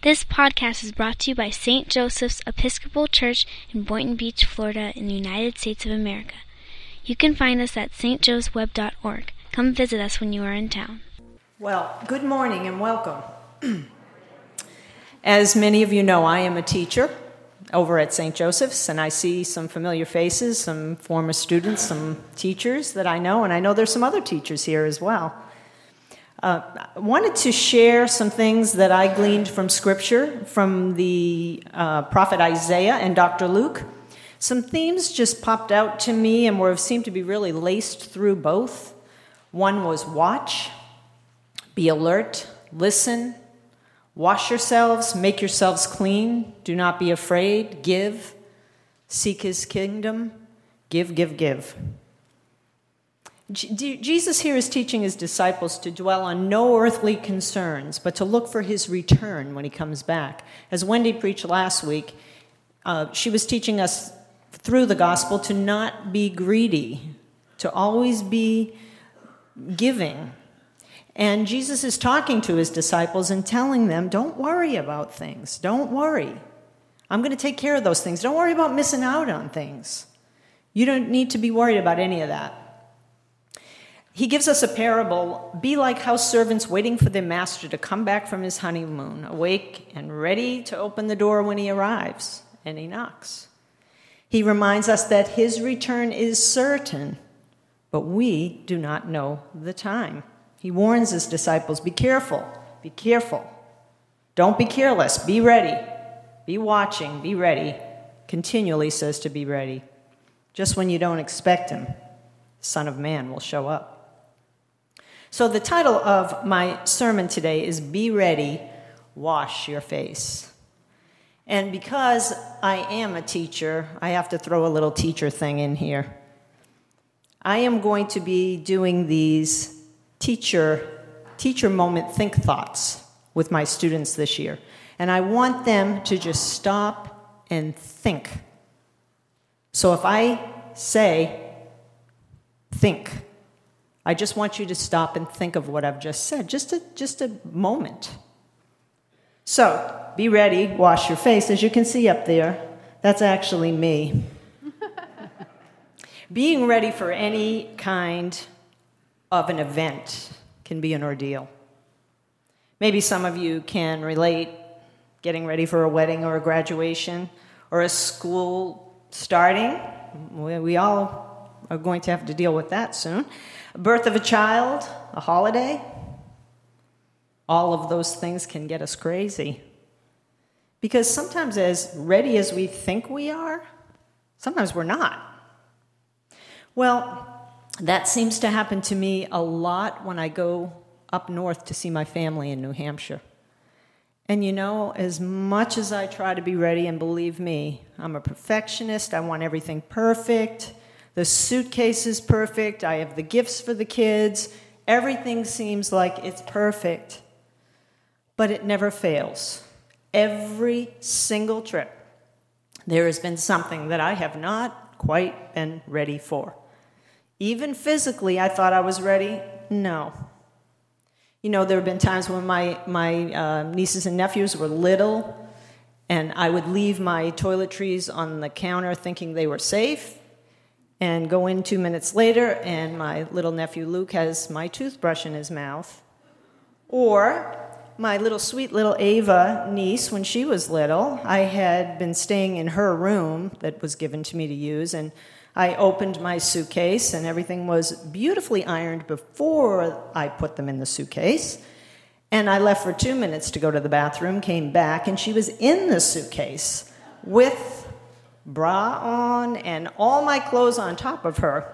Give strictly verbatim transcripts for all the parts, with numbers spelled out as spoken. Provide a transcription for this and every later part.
This podcast is brought to you by Saint Joseph's Episcopal Church in Boynton Beach, Florida, in the United States of America. You can find us at s t joes web dot org. Come visit us when you are in town. Well, good morning and welcome. As many of you know, I am a teacher over at Saint Joseph's, and I see some familiar faces, some former students, some teachers that I know, and I know there's some other teachers here as well. Uh, I wanted to share some things that I gleaned from Scripture, from the uh, prophet Isaiah and Doctor Luke. Some themes just popped out to me and were seemed to be really laced through both. One was watch, be alert, listen, wash yourselves, make yourselves clean, do not be afraid, give, seek his kingdom, give, give, give. G- Jesus here is teaching his disciples to dwell on no earthly concerns, but to look for his return when he comes back. As Wendy preached last week, uh, she was teaching us through the gospel to not be greedy, to always be giving. And Jesus is talking to his disciples and telling them, don't worry about things. Don't worry. I'm going to take care of those things. Don't worry about missing out on things. You don't need to be worried about any of that. He gives us a parable, be like house servants waiting for their master to come back from his honeymoon, awake and ready to open the door when he arrives, and he knocks. He reminds us that his return is certain, but we do not know the time. He warns his disciples, be careful, be careful. Don't be careless, be ready. Be watching, be ready. Continually says to be ready. Just when you don't expect him, the Son of Man will show up. So the title of my sermon today is Be Ready, Wash Your Face. And because I am a teacher, I have to throw a little teacher thing in here. I am going to be doing these teacher, teacher moment think thoughts with my students this year. And I want them to just stop and think. So if I say, think, I just want you to stop and think of what I've just said, just a, just a moment. So, be ready, wash your face. As you can see up there, that's actually me. Being ready for any kind of an event can be an ordeal. Maybe some of you can relate getting ready for a wedding or a graduation or a school starting. We all are going to have to deal with that soon. A birth of a child, a holiday. All of those things can get us crazy. Because sometimes as ready as we think we are, sometimes we're not. Well, that seems to happen to me a lot when I go up north to see my family in New Hampshire. And you know, as much as I try to be ready, and believe me, I'm a perfectionist, I want everything perfect, the suitcase is perfect, I have the gifts for the kids, everything seems like it's perfect. But it never fails. Every single trip, there has been something that I have not quite been ready for. Even physically, I thought I was ready. No. You know, there have been times when my, my uh, nieces and nephews were little, and I would leave my toiletries on the counter thinking they were safe, and go in two minutes later, and my little nephew Luke has my toothbrush in his mouth. Or my little sweet little Ava niece, when she was little, I had been staying in her room that was given to me to use, and I opened my suitcase, and everything was beautifully ironed before I put them in the suitcase. And I left for two minutes to go to the bathroom, came back, and she was in the suitcase with bra on and all my clothes on top of her.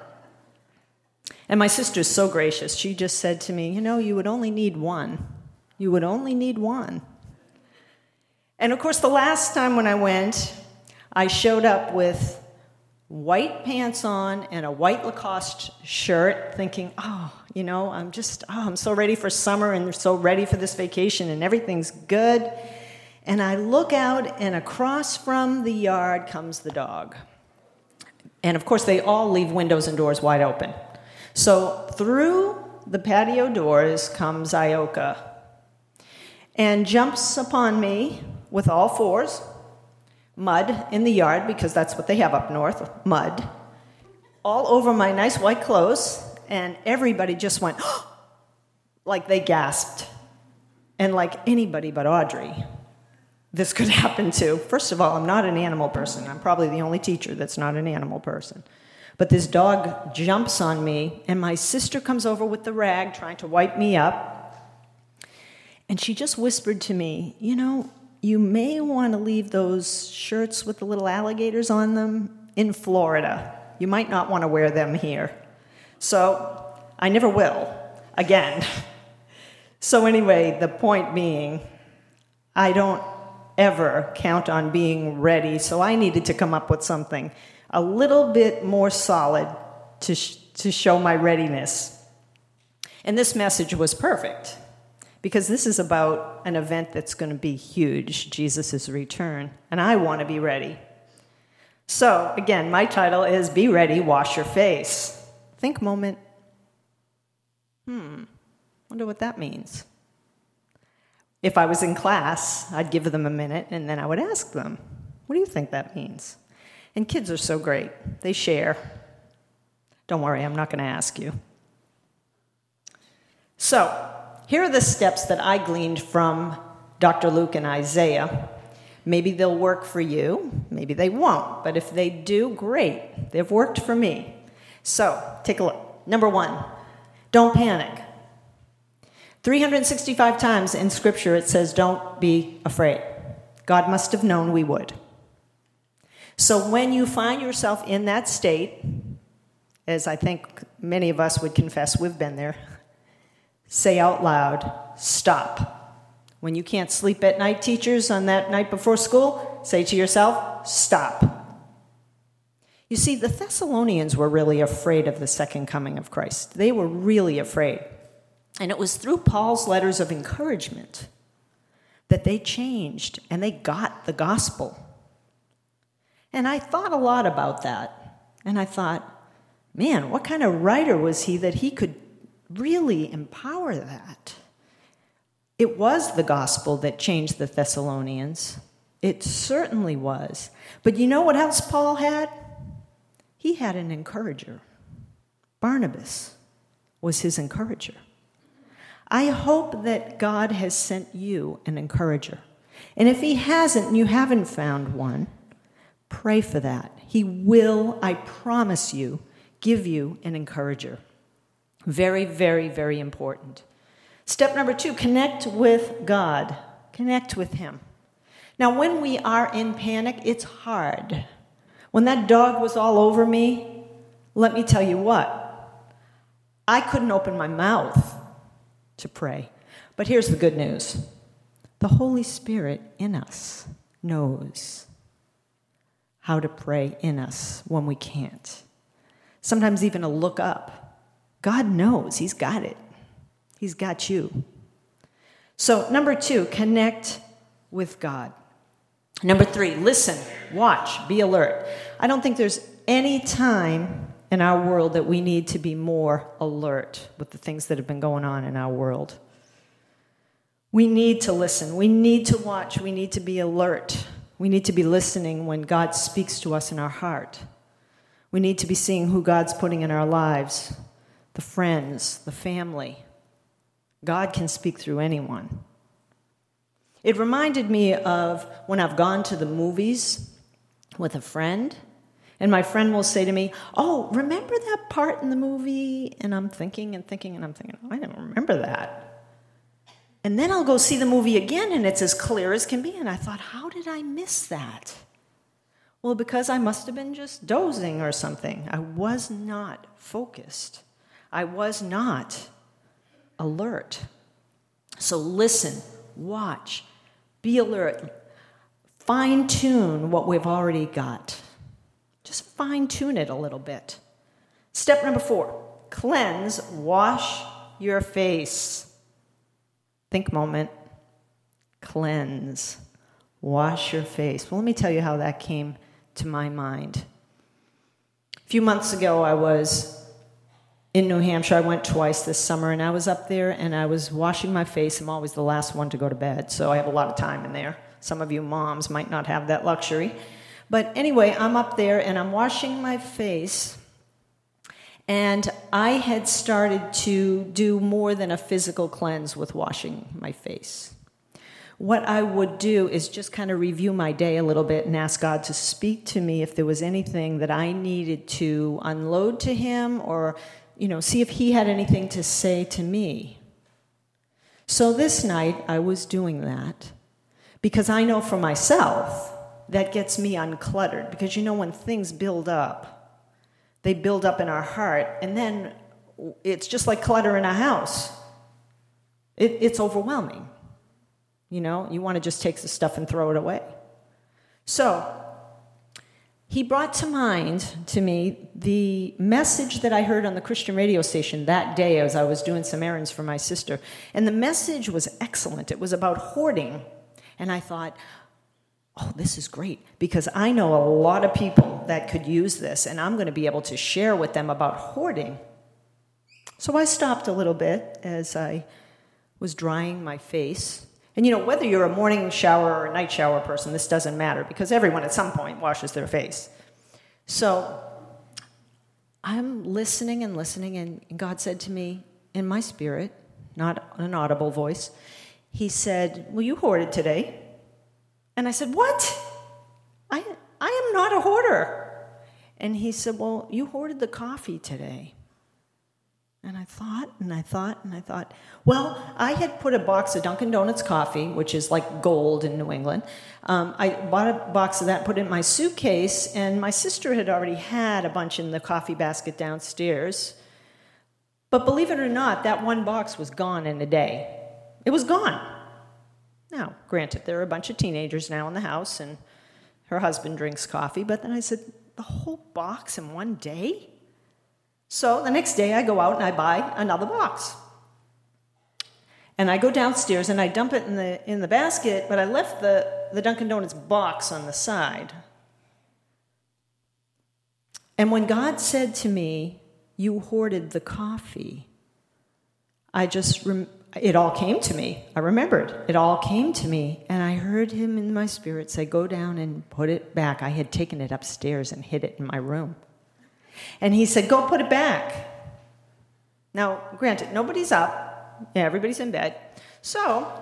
And my sister's so gracious. She just said to me, you know, you would only need one. You would only need one. And of course, the last time when I went, I showed up with white pants on and a white Lacoste shirt, thinking, oh, you know, I'm just, oh, I'm so ready for summer and so ready for this vacation and everything's good. And I look out, and across from the yard comes the dog. And of course, they all leave windows and doors wide open. So through the patio doors comes Ioka. and jumps upon me with all fours, mud in the yard, because that's what they have up north, mud, all over my nice white clothes, and everybody just went, like they gasped. And like anybody but Audrey, this could happen to. First of all, I'm not an animal person. I'm probably the only teacher that's not an animal person. But this dog jumps on me, and my sister comes over with the rag trying to wipe me up. And she just whispered to me, you know, you may want to leave those shirts with the little alligators on them in Florida. You might not want to wear them here. So I never will, again. So anyway, the point being, I don't ever count on being ready, so I needed to come up with something a little bit more solid to, sh- to show my readiness. And this message was perfect, because this is about an event that's going to be huge, Jesus' return, and I want to be ready. So, again, my title is Be Ready, Wash Your Face. Think moment. Hmm. Wonder what that means. If I was in class, I'd give them a minute, and then I would ask them, what do you think that means? And kids are so great. They share. Don't worry, I'm not going to ask you. So, here are the steps that I gleaned from Doctor Luke and Isaiah. Maybe they'll work for you, maybe they won't, but if they do, great. They've worked for me. So, take a look. Number one, don't panic. three hundred sixty-five times in Scripture it says, don't be afraid. God must have known we would. So when you find yourself in that state, as I think many of us would confess we've been there, say out loud, stop. When you can't sleep at night, teachers, on that night before school, say to yourself, stop. You see, the Thessalonians were really afraid of the second coming of Christ. They were really afraid. And it was through Paul's letters of encouragement that they changed and they got the gospel. And I thought a lot about that. And I thought, man, what kind of writer was he that he could really empower that? It was the gospel that changed the Thessalonians. It certainly was. But you know what else Paul had? He had an encourager. Barnabas was his encourager. I hope that God has sent you an encourager. And if he hasn't and you haven't found one, pray for that. He will, I promise you, give you an encourager. Very, very, very important. Step number two, connect with God. Connect with him. Now, when we are in panic, it's hard. When that dog was all over me, let me tell you what, I couldn't open my mouth to pray. But here's the good news. The Holy Spirit in us knows how to pray in us when we can't. Sometimes even to look up. God knows. He's got it. He's got you. So, number two, connect with God. Number three, listen, watch, be alert. I don't think there's any time in our world that we need to be more alert with the things that have been going on in our world. We need to listen. We need to watch. We need to be alert. We need to be listening when God speaks to us in our heart. We need to be seeing who God's putting in our lives, the friends, the family. God can speak through anyone. It reminded me of when I've gone to the movies with a friend, and my friend will say to me, oh, remember that part in the movie? And I'm thinking and thinking, and I'm thinking, oh, I don't remember that. And then I'll go see the movie again, and it's as clear as can be. And I thought, how did I miss that? Well, because I must have been just dozing or something. I was not focused. I was not alert. So listen, watch, be alert, fine-tune what we've already got. Just fine-tune it a little bit. Step number four, cleanse, wash your face. Think moment. Cleanse, wash your face. Well, let me tell you how that came to my mind. A few months ago, I was in New Hampshire. I went twice this summer, and I was up there, and I was washing my face. I'm always the last one to go to bed, so I have a lot of time in there. Some of you moms might not have that luxury. But anyway, I'm up there, and I'm washing my face, and I had started to do more than a physical cleanse with washing my face. What I would do is just kind of review my day a little bit and ask God to speak to me if there was anything that I needed to unload to him, or, you know, see if he had anything to say to me. So this night I was doing that because I know for myself that gets me uncluttered, because you know when things build up, they build up in our heart, and then it's just like clutter in a house. It, it's overwhelming. You know, you want to just take the stuff and throw it away. So, he brought to mind to me the message that I heard on the Christian radio station that day as I was doing some errands for my sister. And the message was excellent. It was about hoarding. And I thought, oh, this is great, because I know a lot of people that could use this, and I'm going to be able to share with them about hoarding. So I stopped a little bit as I was drying my face. And, you know, whether you're a morning shower or a night shower person, this doesn't matter, because everyone at some point washes their face. So I'm listening and listening, and God said to me in my spirit, not an audible voice, he said, well, you hoarded today. And I said, what? I, I am not a hoarder. And he said, well, you hoarded the coffee today. And I thought, and I thought, and I thought, well, I had put a box of Dunkin' Donuts coffee, which is like gold in New England. Um, I bought a box of that, put it in my suitcase, and my sister had already had a bunch in the coffee basket downstairs. But believe it or not, that one box was gone in a day. It was gone. Now, granted, there are a bunch of teenagers now in the house, and her husband drinks coffee, but then I said, the whole box in one day? So the next day I go out and I buy another box. And I go downstairs and I dump it in the in the basket, but I left the, the Dunkin' Donuts box on the side. And when God said to me, you hoarded the coffee, I just, rem- it all came to me. I remembered. It all came to me. And I heard him in my spirit say, go down and put it back. I had taken it upstairs and hid it in my room. And he said, go put it back. Now, granted, nobody's up. Yeah, everybody's in bed. So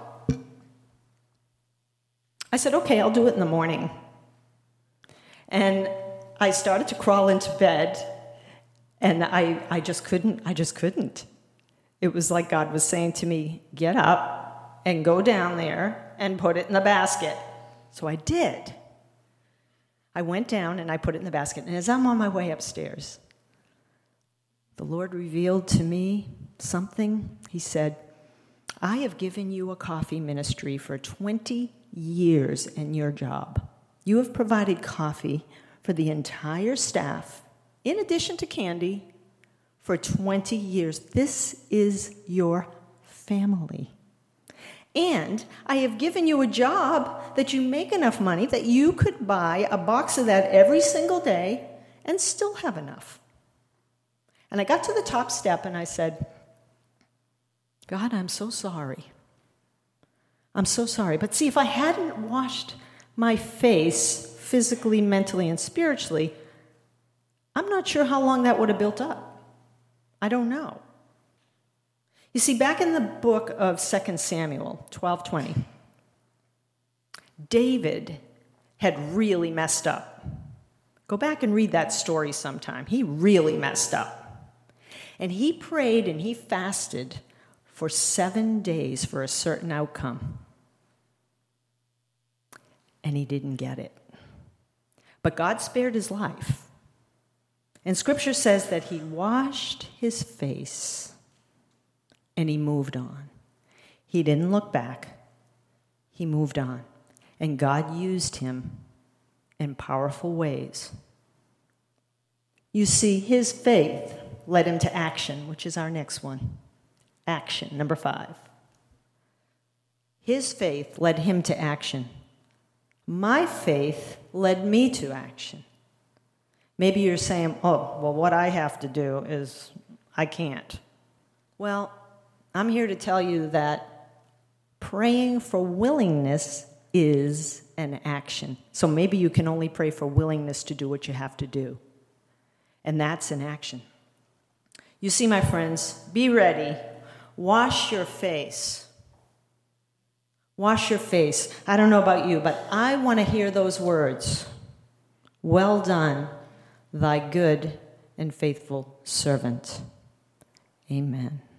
I said, okay, I'll do it in the morning. And I started to crawl into bed, and I, I just couldn't, I just couldn't. It was like God was saying to me, get up and go down there and put it in the basket. So I did. I went down and I put it in the basket. And as I'm on my way upstairs, the Lord revealed to me something. He said, I have given you a coffee ministry for twenty years in your job. You have provided coffee for the entire staff, in addition to candy, for twenty years. This is your family. And I have given you a job that you make enough money that you could buy a box of that every single day and still have enough. And I got to the top step and I said, God, I'm so sorry. I'm so sorry. But see, if I hadn't washed my face physically, mentally, and spiritually, I'm not sure how long that would have built up. I don't know. You see, back in the book of Second Samuel, twelve twenty, David had really messed up. Go back and read that story sometime. He really messed up. And he prayed and he fasted for seven days for a certain outcome. And he didn't get it. But God spared his life. And Scripture says that he washed his face and he moved on. He didn't look back. He moved on. And God used him in powerful ways. You see, his faith led him to action, which is our next one. Action, number five. His faith led him to action. My faith led me to action. Maybe you're saying, oh, well, what I have to do is I can't. Well, I'm here to tell you that praying for willingness is an action. So maybe you can only pray for willingness to do what you have to do. And that's an action. You see, my friends, be ready. Wash your face. Wash your face. I don't know about you, but I want to hear those words. Well done, thy good and faithful servant. Amen.